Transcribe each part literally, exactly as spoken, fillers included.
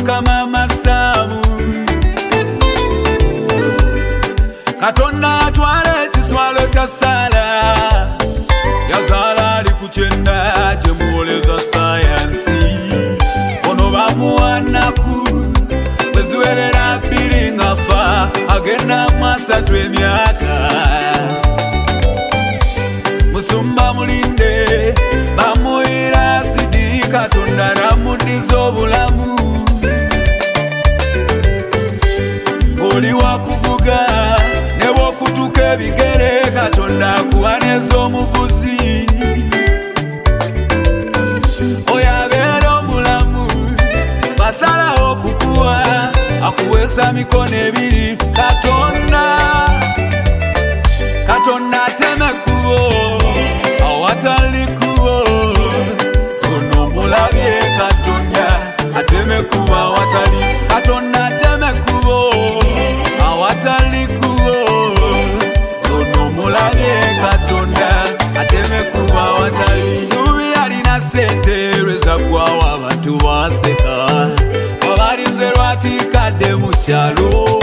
Mukama Masamu Katonda atwala ekiswalo kya Sara yazala ali kukyenda gye muwoleza sayansi ono bamuwanaku bweziwerera bbiri ng'afa agenda mu asatu emyaka Musumba mulinde bamuyira asidi Katonda namuddiza obulamu oli wakuvuga ne bw'okutuka ebigere Katonda akuwaneza omuvuzi oyo abeera omulamu basalawo okukuwa akuweesa mikono ebiri Katonda Katonda ateme kubo awatali kubo sono mulabye Katonda ateme kubo awatali Katonda ateme kubo awatali kubo sono mulabye Katonda ateme kubo awatali Subi alina sente lweza gwawo abantu baseka obalinze lwatikadde mu kyalo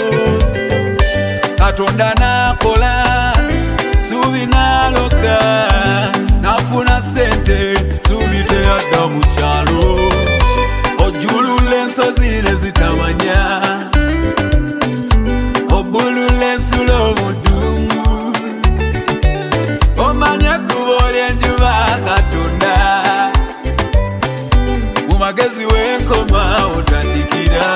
Katonda nakola Subi naloka nafuna sente Subi teyadda mu kyalo ojulula ensozi ne zitamanya obulula ensula omutungu omanye ekkubo ly'enjuba Katonda mu magezi w'enkoma otandikira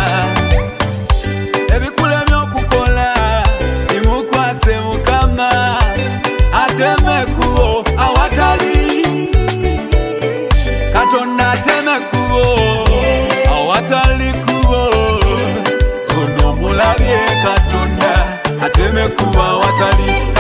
ebikulemye okukola bimukwase Mukama ateme ekkubo awatali Katonda ateme ekkubo awatali kubo sono mulabye Katonda ateme ekkubo awatali